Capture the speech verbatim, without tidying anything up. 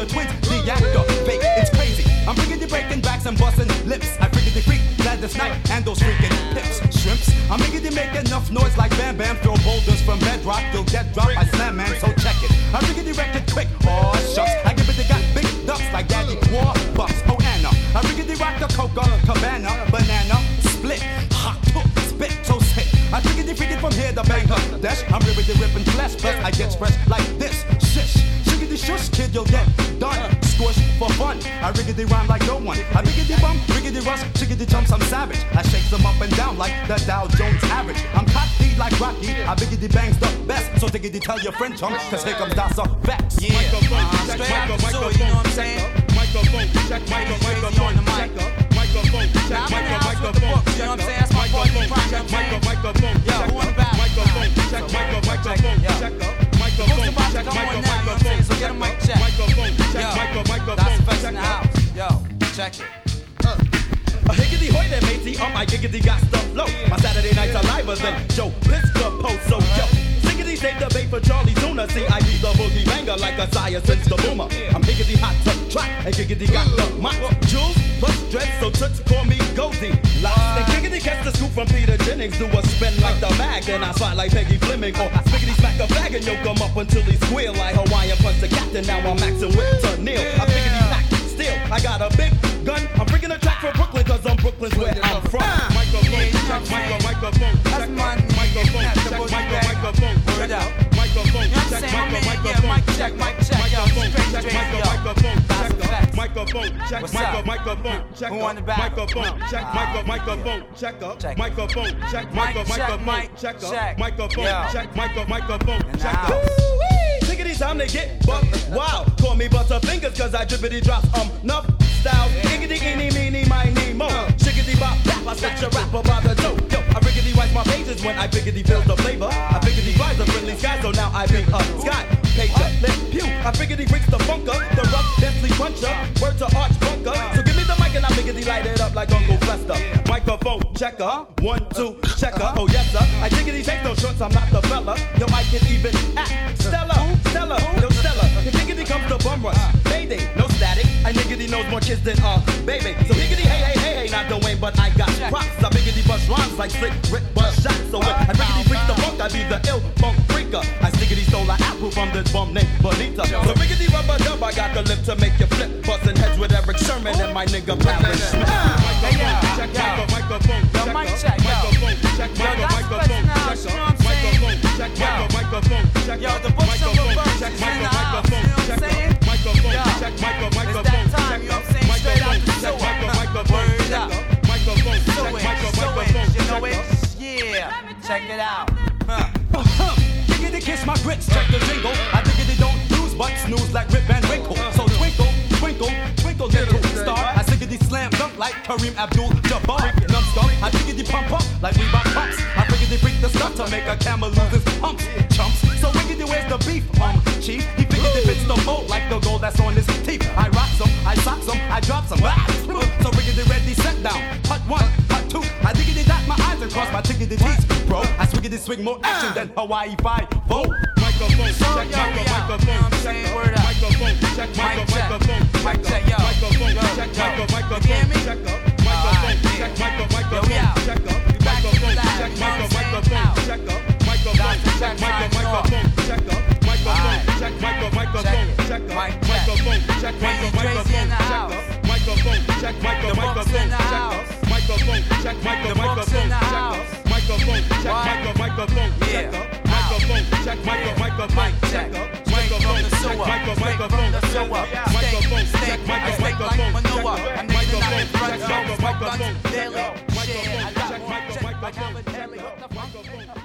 the twins, the actor, fake, it's crazy. I'm bringing the breaking backs and busting lips. I freaking the freak, glad this night, and those freaking hips, shrimps. I'm making it make enough noise like Bam Bam, throw boulders from bedrock, you'll get dropped by Slam Man, so check it. I'm bringing the record quick, oh shucks. I give it the got big ducks like Daddy War Bucks, oh Anna. I'm bringing the rock the Coca, Cabana, banana, split, hot, spit, so sick. I freaking the freaking from here to Bangladesh. I'm ripping the ripping flesh, plus I get spread like this, shish. The shush kid, you'll get done. Squish for fun. I riggedy rhyme like no one. I riggedy bum, riggedy rush, chickedy jumps, I'm savage. I shake them up and down like the Dow Jones average. I'm cocky like Rocky. I biggedy bangs the best. So diggity tell your friend chum, cause here comes Dasa Vex. Yeah, uh, straight out the sewer, you know what I'm saying? Microphone, check, microphone, check, microphone, check, microphone, you know what I'm saying? That's my part of the crime, microphone, yo, who on the back? microphone, check, microphone, check, microphone, check, microphone, so get a mic check. Microphone, check, yo, microphone, that's Vex in the house. Yo, check it. Uh. A higgity hoy that matey on my giggity got stuff low. My Saturday nights are live than Joe Piscopo. So yo, siggity take the bait for Charlie Tuna. See, I be the boogie banger like a sire since the boomer. I'm higgity hot to track and giggity got the mic. Jules plus dread, so toots call me Goldie. Lots and giggity catch the scoop from Peter Jennings. Do a spin like the mag, then I spot like Peggy Fleming. Or spiggity smack a fag and yoke him up until he squeal like Hawaiian punch the captain. Now I'm maxing with to Neil. I biggity pack still. I got a big gun. I'm bringing a track for Brooklyn cause I'm Brooklyn's where I'm from. Microphone, check, microphone, check, microphone, check, microphone, word out. Microphone, You know what I'm check, saying, my man? microphone, Yeah, mic check, mic check, yo, microphone, straight, check, straight, yo. microphone, That's check, facts. microphone, check, What's up? microphone, check, Who on the back? microphone, check, Ah. micro, microphone, check up, Check. microphone, check, Mic micro, check, microphone, mic check check. up, microphone, Yo. check, micro, microphone, In the check house. up. Tickety time to get buck wow. Call me Butterfingers cause I drippity drops um nuff style. Iggity eeny meeny miny mo. Shiggity bop bap, I set your rapper by the dope. Yo, I riggedy wipe my pages when I biggity feel the flavor. I biggity flies the friendly sky, so now I be a sky pager. Let pew. I biggity breaks the funker, the rough Bentley puncher. Word to Arch Bunker. So give me the mic and I biggity light it up like Uncle Fester. Microphone checker, one two checker. Oh yes sir. I diggity take no shorts, I'm not the fella. Yo, I can even act. Stella, Stella, yo Stella. If diggity comes to bum rush, Mayday, no static. I niggity knows more kids than uh baby. So higgity hey hey hey hey, not Dwayne, but I got props. I biggity bust rhymes like slick Rick bust shots. So when I biggity freak the funk, I be the ill funk freaker. I stiggity stole an apple from this bum named Bonita. So biggity rubber dub, I got the lip to make you flip. Bustin' heads with Eric Sherman and my nigga Paris Smith. Hey, yo, Check yo. microphone, Yo, check mic up, check, yo. microphone, check Yo, that's microphone, Vex in the house, check you know up, what I'm saying? microphone, check Yo. microphone, check Yo, up, the books of the microphone, birds check is in the microphone, house, you know what I'm check saying? up, microphone, Yo. check micro, It's microphone, that time, check you know up, what I'm saying? Straight out microphone, the check sewer. micro, microphone, Word check up. up, microphone, check Sewage, micro, sewage, microphone, you know check it? up. Yeah, check it out. Huh. Uh-huh. Diggity kiss my grits, check the jingle. I diggity don't use but snooze like Rip Van Winkle. So twinkle, twinkle, twinkle, little star. I diggity slam dunk like Kareem Abdul-Jabbar. Numbskull, I diggity pump up like Reebok pumps. I diggity freak the stuff to make a camel lose his pumps. Chumps, so wiggity where's the beef, um, chief? He figured it fits the mold like the gold that's on his teeth. I rock some, I sock some, I drop some. So wiggity ready, set down. Hut one, hut two. I diggity dot my eyes and cross my tiggity T's, bro. I swiggity swing more action than Hawaii Five-O. Microphone, So, check yo, micro, we out. microphone, You know what I'm check saying? up, Word up. microphone, check Mic micro, check. microphone, Mic check check, up, yo. microphone, Yo, check yo. micro, You microphone, hear me? check up, Alright, microphone, yeah. check micro, Yo, we microphone, out. check up, We back to the microphone, lab, check you know what micro, I'm saying? microphone, Out. check up, microphone, Doctor check Jack micro, signing off. microphone, check up, microphone, Alright. check micro, microphone, Check it. check up, Mic check. microphone, check Crazy micro, Tracy in microphone, the check house. up, microphone, check micro, The books microphone, in the check house. up, microphone, check micro, The books microphone, in the check house. up, microphone, check What? micro, microphone, Yeah. check up, microphone, check micro, Yeah. microphone, Mic check check. up, Straight from microphone, the check sewer. micro, Straight microphone, from the check sewer. up, Steak, microphone, steak, check I micro, steak like microphone, manure. check I up, niggas not in microphone, front check zone. micro, Smoke microphone, blunts check daily. up, Shit, I got check one micro, check like microphone, Albert Ellie. What the fuck?